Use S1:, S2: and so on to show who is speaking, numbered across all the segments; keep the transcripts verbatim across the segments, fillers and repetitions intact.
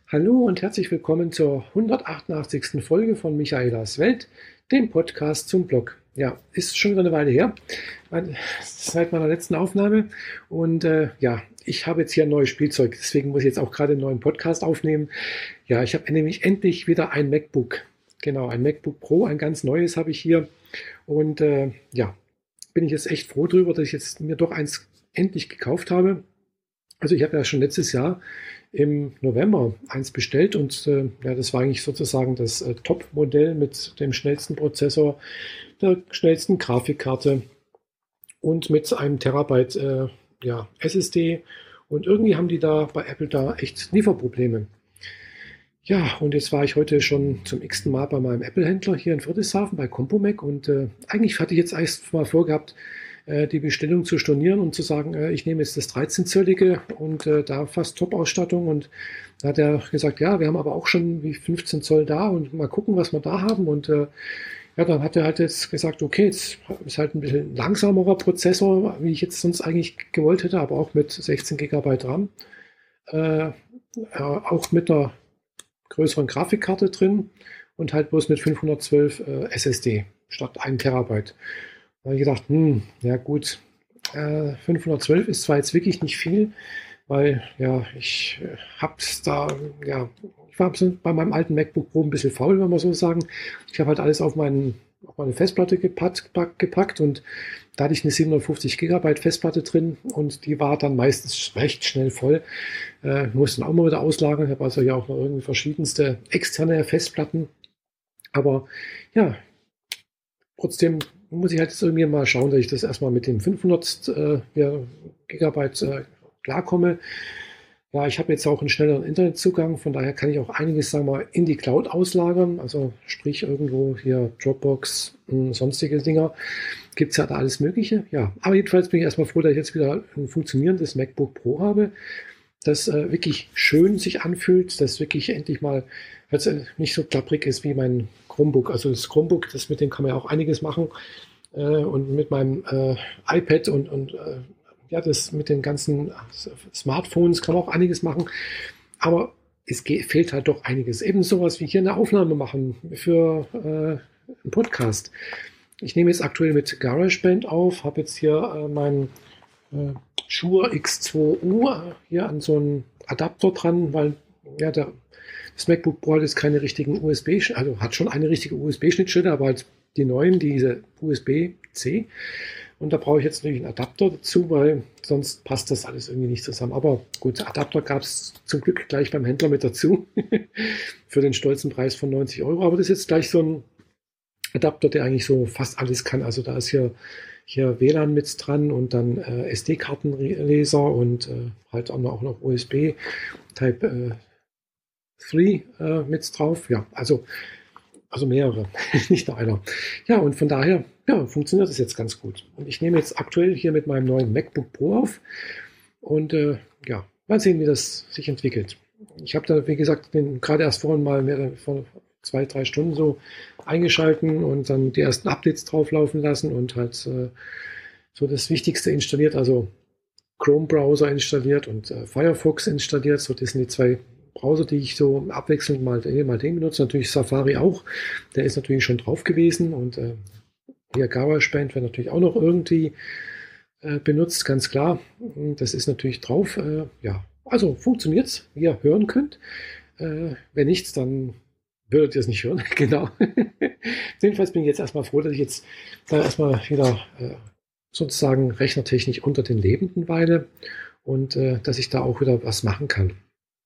S1: Hallo und herzlich willkommen zur hundertachtundachtzigsten Folge von Michaelas Welt, dem Podcast zum Blog. Ja, ist schon wieder eine Weile her, seit meiner letzten Aufnahme. Und äh, ja, ich habe jetzt hier ein neues Spielzeug, deswegen muss ich jetzt auch gerade einen neuen Podcast aufnehmen. Ja, ich habe nämlich endlich wieder ein MacBook. Genau, ein MacBook Pro, ein ganz neues habe ich hier. Und äh, ja, bin ich jetzt echt froh drüber, dass ich jetzt mir doch eins endlich gekauft habe. Also ich habe ja schon letztes Jahr im November eins bestellt und äh, ja, das war eigentlich sozusagen das äh, Top-Modell mit dem schnellsten Prozessor, der schnellsten Grafikkarte und mit einem Terabyte äh, ja, S S D. Und irgendwie haben die da bei Apple da echt Lieferprobleme. Ja, und jetzt war ich heute schon zum x-ten Mal bei meinem Apple-Händler hier in Friedrichshafen bei Compomec und äh, eigentlich hatte ich jetzt erst mal vorgehabt, äh, die Bestellung zu stornieren und zu sagen, äh, ich nehme jetzt das dreizehn-zöllige und äh, da fast Top-Ausstattung. Und da hat er gesagt, ja, wir haben aber auch schon wie fünfzehn Zoll da und mal gucken, was wir da haben. Und äh, ja, dann hat er halt jetzt gesagt, okay, jetzt ist halt ein bisschen langsamerer Prozessor, wie ich jetzt sonst eigentlich gewollt hätte, aber auch mit sechzehn Gigabyte RAM. Äh, ja, auch mit einer größeren Grafikkarte drin und halt bloß mit fünfhundertzwölf äh, S S D statt ein Terabyte. Da habe ich gedacht, hm, ja gut, äh, fünfhundertzwölf ist zwar jetzt wirklich nicht viel, weil ja, ich äh, hab's da, ja, ich war bei meinem alten MacBook Pro ein bisschen faul, wenn man so sagen. Ich habe halt alles auf, meinen, auf meine Festplatte gepackt, gepackt und da hatte ich eine siebenhundertfünfzig Gigabyte Festplatte drin und die war dann meistens recht schnell voll. Äh, musste dann auch mal wieder auslagern. Ich habe also ja auch noch irgendwie verschiedenste externe Festplatten. Aber ja, trotzdem muss ich halt jetzt irgendwie mal schauen, dass ich das erstmal mit dem fünfhundert äh, ja, Gigabyte äh, klarkomme. Ja, ich habe jetzt auch einen schnelleren Internetzugang, von daher kann ich auch einiges, sagen wir mal, in die Cloud auslagern. Also sprich irgendwo hier Dropbox und sonstige Dinger. Gibt es ja da alles Mögliche. Ja, aber jedenfalls bin ich erstmal froh, dass ich jetzt wieder ein funktionierendes MacBook Pro habe, das äh, wirklich schön sich anfühlt, das wirklich endlich mal also nicht so klapprig ist wie mein Chromebook. Also das Chromebook, das mit dem kann man ja auch einiges machen. Äh, und mit meinem äh, iPad und, und äh, ja, das mit den ganzen Smartphones kann man auch einiges machen. Aber es geht, fehlt halt doch einiges. Eben sowas wie hier eine Aufnahme machen für äh, einen Podcast. Ich nehme jetzt aktuell mit GarageBand auf, habe jetzt hier äh, meinen äh, Shure X zwei U hier an so einen Adapter dran, weil ja, der, das MacBook Pro hat jetzt keine richtigen U S B, also hat schon eine richtige U S B-Schnittstelle, aber halt die neuen, diese U S B-C. Und da brauche ich jetzt natürlich einen Adapter dazu, weil sonst passt das alles irgendwie nicht zusammen. Aber gut, Adapter gab es zum Glück gleich beim Händler mit dazu für den stolzen Preis von neunzig Euro. Aber das ist jetzt gleich so ein Adapter, der eigentlich so fast alles kann. Also da ist hier, hier W L A N mit dran und dann äh, S D-Kartenleser und äh, halt auch noch, auch noch U S B Type äh, drei äh, mit drauf. Ja, also, also mehrere, nicht nur einer. Ja, und von daher ja, funktioniert das jetzt ganz gut. Und ich nehme jetzt aktuell hier mit meinem neuen MacBook Pro auf und äh, ja, mal sehen, wie das sich entwickelt. Ich habe da, wie gesagt, den gerade erst vorhin mal mehr, vor zwei, drei Stunden so eingeschalten und dann die ersten Updates drauflaufen lassen und halt äh, so das Wichtigste installiert, also Chrome-Browser installiert und äh, Firefox installiert. So, das sind die zwei Browser, die ich so abwechselnd mal den, mal den benutze. Natürlich Safari auch, der ist natürlich schon drauf gewesen und äh, hier GarageBand wird natürlich auch noch irgendwie äh, benutzt, ganz klar. Das ist natürlich drauf. Äh, ja, also funktioniert es, wie ihr hören könnt. Äh, wenn nichts, dann würdet ihr es nicht hören. Genau. Jedenfalls bin ich jetzt erstmal froh, dass ich jetzt da erstmal wieder äh, sozusagen rechnertechnisch unter den Lebenden weile und äh, dass ich da auch wieder was machen kann.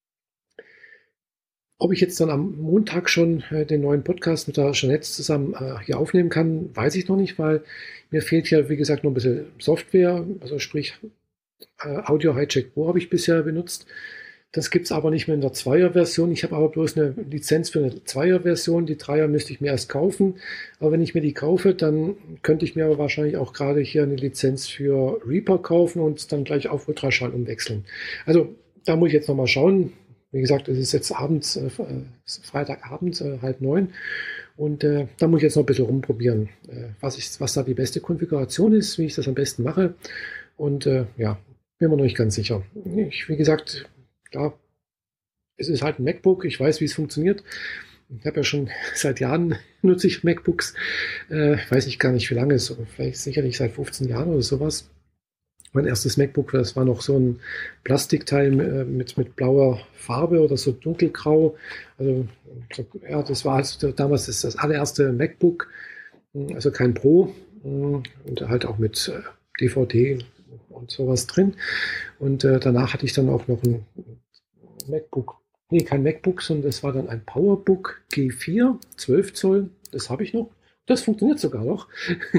S1: Ob ich jetzt dann am Montag schon äh, den neuen Podcast mit der Jeanette zusammen äh, hier aufnehmen kann, weiß ich noch nicht, weil mir fehlt ja, wie gesagt, noch ein bisschen Software, also sprich äh, Audio Hijack Pro habe ich bisher benutzt. Das gibt es aber nicht mehr in der Zweier-Version. Ich habe aber bloß eine Lizenz für eine Zweier-Version. Die Dreier müsste ich mir erst kaufen. Aber wenn ich mir die kaufe, dann könnte ich mir aber wahrscheinlich auch gerade hier eine Lizenz für Reaper kaufen und dann gleich auf Ultraschall umwechseln. Also da muss ich jetzt nochmal schauen. Wie gesagt, es ist jetzt abends, äh, Freitagabend, äh, halb neun. Und äh, da muss ich jetzt noch ein bisschen rumprobieren, äh, was, ich, was da die beste Konfiguration ist, wie ich das am besten mache. Und äh, ja, bin mir noch nicht ganz sicher. Ich, wie gesagt, klar, es ist halt ein MacBook, ich weiß, wie es funktioniert. Ich habe ja schon seit Jahren nutze ich MacBooks. Äh, ich weiß nicht gar nicht, wie lange es ist, vielleicht sicherlich seit fünfzehn Jahren oder sowas. Mein erstes MacBook, das war noch so ein Plastikteil äh, mit, mit blauer Farbe oder so dunkelgrau. Also so, ja, das war also damals das, das allererste MacBook, also kein Pro und halt auch mit äh, D V D und sowas drin. Und äh, danach hatte ich dann auch noch ein MacBook. Nee, kein MacBook, sondern das war dann ein PowerBook G vier, zwölf Zoll. Das habe ich noch. Das funktioniert sogar noch.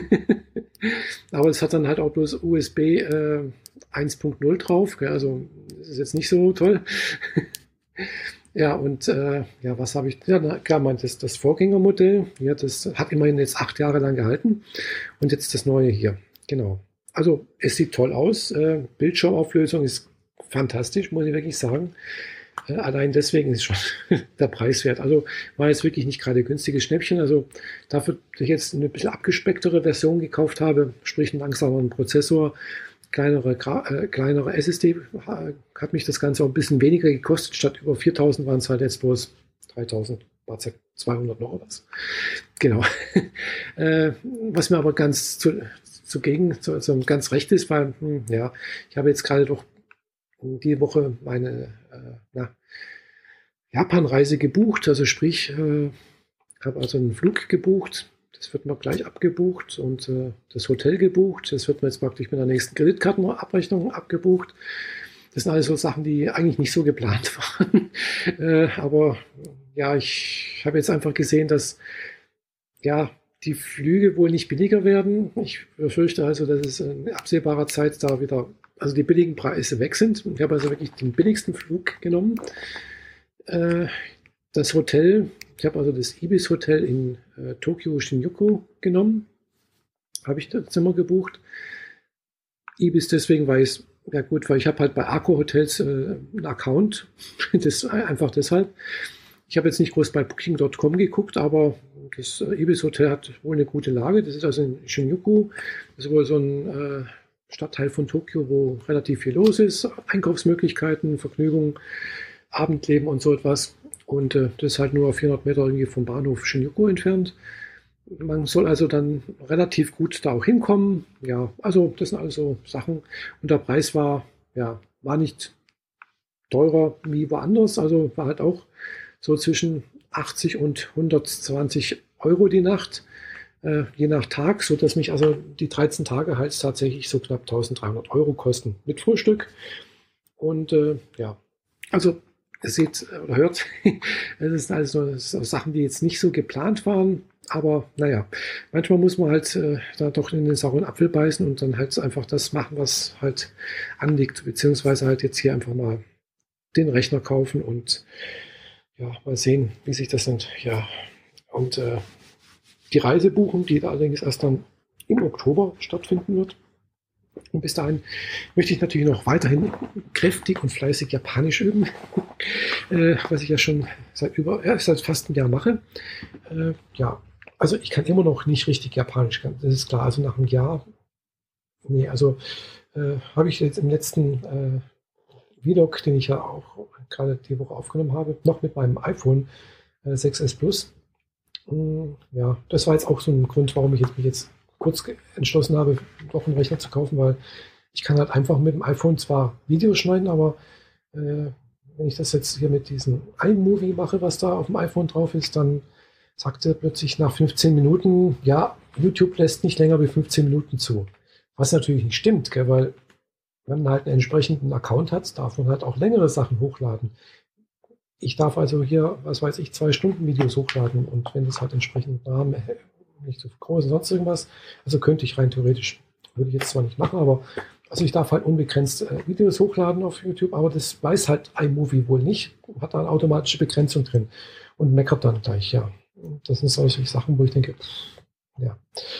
S1: Aber es hat dann halt auch bloß U S B äh, eins Punkt null drauf. Gell? Also das ist jetzt nicht so toll. Ja, und äh, ja, was habe ich? Ja, na, klar, man, das, das Vorgängermodell, ja, das hat immerhin jetzt acht Jahre lang gehalten. Und jetzt das neue hier. Genau. Also es sieht toll aus. Äh, Bildschirmauflösung ist fantastisch, muss ich wirklich sagen. Äh, allein deswegen ist schon der Preis wert. Also war jetzt wirklich nicht gerade günstiges Schnäppchen. Also dafür, dass ich jetzt eine bisschen abgespecktere Version gekauft habe, sprich einen langsameren Prozessor, kleinere, äh, kleinere S S D, hat mich das Ganze auch ein bisschen weniger gekostet. Statt über viertausend waren es halt jetzt bloß dreitausend, zweihundert noch oder was. Genau. äh, was mir aber ganz zu, zugegen, zu, also ganz recht ist, weil, hm, ja, ich habe jetzt gerade doch die Woche meine äh, na, Japan-Reise gebucht, also sprich, äh, habe also einen Flug gebucht, das wird mir gleich abgebucht und äh, das Hotel gebucht, das wird mir jetzt praktisch mit der nächsten Kreditkartenabrechnung abgebucht. Das sind alles so Sachen, die eigentlich nicht so geplant waren, äh, aber ja, ich habe jetzt einfach gesehen, dass ja, die Flüge wohl nicht billiger werden. Ich befürchte also, dass es in absehbarer Zeit da wieder, also die billigen Preise weg sind. Ich habe also wirklich den billigsten Flug genommen. Äh, das Hotel, ich habe also das Ibis Hotel in äh, Tokio Shinjuku genommen. Habe ich das Zimmer gebucht. Ibis deswegen, weil ich, ja gut, weil ich habe halt bei Arco Hotels äh, einen Account. Das einfach deshalb. Ich habe jetzt nicht groß bei Booking Punkt com geguckt, aber das äh, Ibis Hotel hat wohl eine gute Lage. Das ist also in Shinjuku. Das ist wohl so ein äh, Stadtteil von Tokio, wo relativ viel los ist. Einkaufsmöglichkeiten, Vergnügung, Abendleben und so etwas. Und äh, das ist halt nur vierhundert Meter irgendwie vom Bahnhof Shinjuku entfernt. Man soll also dann relativ gut da auch hinkommen. Ja, also das sind also Sachen. Und der Preis war, ja, war nicht teurer wie woanders. Also war halt auch so zwischen achtzig und hundertzwanzig Euro die Nacht, äh, je nach Tag, so dass mich also die dreizehn Tage halt tatsächlich so knapp dreizehnhundert Euro kosten mit Frühstück. Und äh, ja, also ihr seht oder hört, es sind also Sachen, die jetzt nicht so geplant waren. Aber naja, manchmal muss man halt äh, da doch in den sauren Apfel beißen und dann halt einfach das machen, was halt anliegt. Beziehungsweise halt jetzt hier einfach mal den Rechner kaufen und ja, mal sehen, wie sich das dann, ja, und äh, die Reise buchen, die allerdings erst dann im Oktober stattfinden wird. Und bis dahin möchte ich natürlich noch weiterhin kräftig und fleißig Japanisch üben, äh, was ich ja schon seit über, ja, seit fast einem Jahr mache. Äh, ja, also ich kann immer noch nicht richtig Japanisch, das ist klar. Also nach einem Jahr, nee, also äh, habe ich jetzt im letzten äh, Vlog, den ich ja auch gerade die Woche aufgenommen habe, noch mit meinem iPhone äh, sechs S Plus. Mm, ja, das war jetzt auch so ein Grund, warum ich jetzt, mich jetzt kurz entschlossen habe, doch einen Rechner zu kaufen, weil ich kann halt einfach mit dem iPhone zwar Videos schneiden, aber äh, wenn ich das jetzt hier mit diesem iMovie mache, was da auf dem iPhone drauf ist, dann sagt er plötzlich nach fünfzehn Minuten, ja, YouTube lässt nicht länger wie fünfzehn Minuten zu. Was natürlich nicht stimmt, gell, weil wenn man halt einen entsprechenden Account hat, darf man halt auch längere Sachen hochladen. Ich darf also hier, was weiß ich, zwei Stunden Videos hochladen und wenn das halt entsprechend Rahmen nicht so groß und sonst irgendwas, also könnte ich rein theoretisch, würde ich jetzt zwar nicht machen, aber also ich darf halt unbegrenzt äh, Videos hochladen auf YouTube, aber das weiß halt iMovie wohl nicht, hat da eine automatische Begrenzung drin und meckert dann gleich, ja. Das sind solche Sachen, wo ich denke, ja.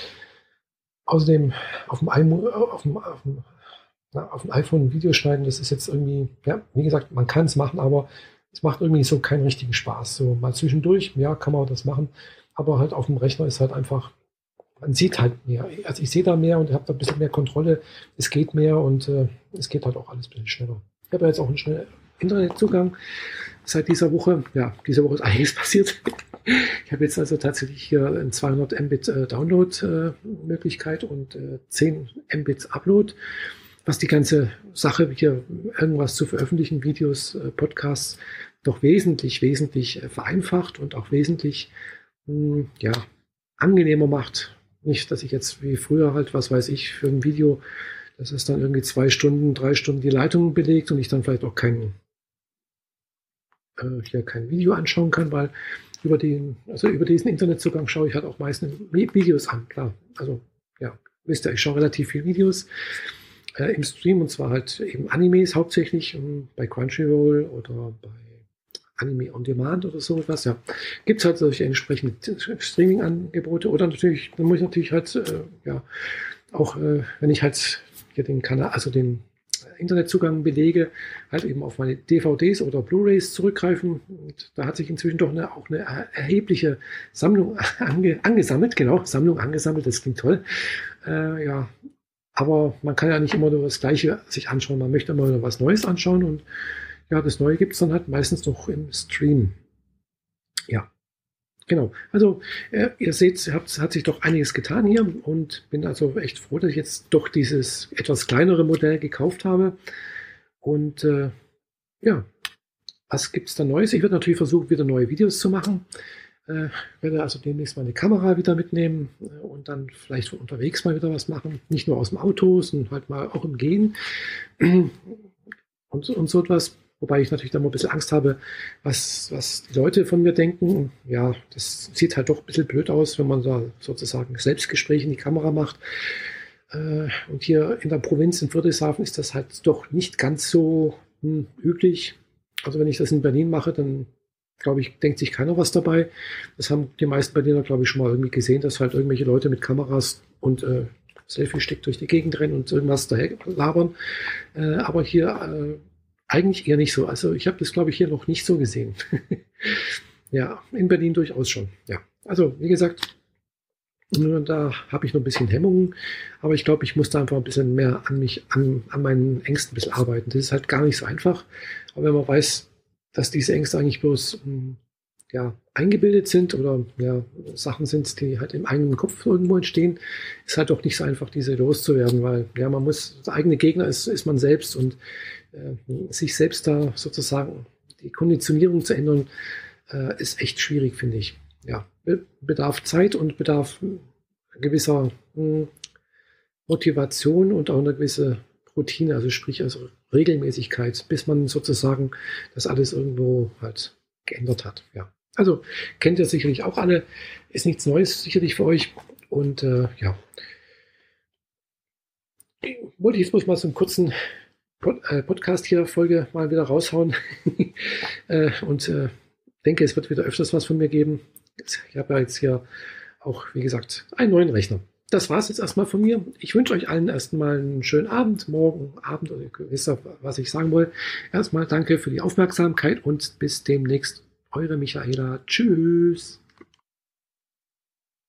S1: Außerdem auf dem, iMovie, auf dem, auf dem Na, auf dem iPhone ein Video schneiden, das ist jetzt irgendwie, ja, wie gesagt, man kann es machen, aber es macht irgendwie so keinen richtigen Spaß. So mal zwischendurch, ja, kann man das machen, aber halt auf dem Rechner ist halt einfach, man sieht halt mehr. Also ich sehe da mehr und habe da ein bisschen mehr Kontrolle, es geht mehr und äh, es geht halt auch alles ein bisschen schneller. Ich habe ja jetzt auch einen schnell, Internetzugang seit dieser Woche. Ja, diese Woche ist einiges passiert. Ich habe jetzt also tatsächlich hier eine zweihundert Mbit äh, Download-Möglichkeit äh, und äh, zehn Mbit Upload, was die ganze Sache, hier irgendwas zu veröffentlichen, Videos, äh, Podcasts, doch wesentlich, wesentlich äh, vereinfacht und auch wesentlich mh, ja, angenehmer macht. Nicht, dass ich jetzt wie früher halt, was weiß ich, für ein Video, das ist dann irgendwie zwei Stunden, drei Stunden die Leitung belegt und ich dann vielleicht auch kein, äh, hier kein Video anschauen kann, weil über den, also über diesen Internetzugang schaue ich halt auch meistens Videos an, klar. Also, ja, wisst ihr, ich schaue relativ viele Videos äh, im Stream und zwar halt eben Animes hauptsächlich um, bei Crunchyroll oder bei Anime on Demand oder so etwas, ja. Gibt es halt solche entsprechenden Streaming-Angebote oder natürlich, dann muss ich natürlich halt, äh, ja, auch äh, wenn ich halt hier den Kanal, also den Internetzugang belege, halt eben auf meine D V Ds oder Blu-rays zurückgreifen. Und da hat sich inzwischen doch eine, auch eine erhebliche Sammlung ange, angesammelt, genau, Sammlung angesammelt, das klingt toll. Äh, ja, aber man kann ja nicht immer nur das Gleiche sich anschauen, man möchte immer nur was Neues anschauen und ja, das Neue gibt es dann halt meistens noch im Stream. Ja, genau. Also äh, ihr seht, es hat, hat sich doch einiges getan hier und bin also echt froh, dass ich jetzt doch dieses etwas kleinere Modell gekauft habe. Und äh, ja, was gibt es da Neues? Ich werde natürlich versuchen, wieder neue Videos zu machen. Äh, werde also demnächst meine Kamera wieder mitnehmen äh, und dann vielleicht von unterwegs mal wieder was machen. Nicht nur aus dem Auto, sondern halt mal auch im Gehen und, und so etwas. Wobei ich natürlich da mal ein bisschen Angst habe, was, was die Leute von mir denken. Ja, das sieht halt doch ein bisschen blöd aus, wenn man da sozusagen Selbstgespräche in die Kamera macht. Äh, und hier in der Provinz in Friedrichshafen ist das halt doch nicht ganz so hm, üblich. Also wenn ich das in Berlin mache, dann glaube ich, denkt sich keiner was dabei. Das haben die meisten Berliner, glaube ich, schon mal irgendwie gesehen, dass halt irgendwelche Leute mit Kameras und äh, Selfie-Stick durch die Gegend rennen und irgendwas daher labern. Äh, aber hier äh, eigentlich eher nicht so. Also ich habe das, glaube ich, hier noch nicht so gesehen. Ja, in Berlin durchaus schon. Ja, also wie gesagt, da habe ich noch ein bisschen Hemmungen, aber ich glaube, ich muss da einfach ein bisschen mehr an mich, an, an meinen Ängsten ein bisschen arbeiten. Das ist halt gar nicht so einfach. Aber wenn man weiß, dass diese Ängste eigentlich bloß ja, eingebildet sind oder ja, Sachen sind, die halt im eigenen Kopf irgendwo entstehen, ist halt doch nicht so einfach, diese loszuwerden, weil ja, man muss, der eigene Gegner ist, ist man selbst und äh, sich selbst da sozusagen die Konditionierung zu ändern, äh, ist echt schwierig, finde ich. Ja, bedarf Zeit und bedarf gewisser mh, Motivation und auch eine gewisse Routine, also sprich also Regelmäßigkeit, bis man sozusagen das alles irgendwo halt geändert hat. Ja. Also kennt ihr sicherlich auch alle, ist nichts Neues sicherlich für euch und äh, ja. Wollte ich jetzt bloß mal so einen kurzen Pod äh, Podcast hier Folge mal wieder raushauen äh, und äh, denke, es wird wieder öfters was von mir geben. Ich habe ja jetzt hier auch, wie gesagt, einen neuen Rechner. Das war es jetzt erstmal von mir. Ich wünsche euch allen erstmal einen schönen Abend, morgen, Abend oder ihr wisst ja, was ich sagen will. Erstmal danke für die Aufmerksamkeit und bis demnächst. Eure Michaela. Tschüss.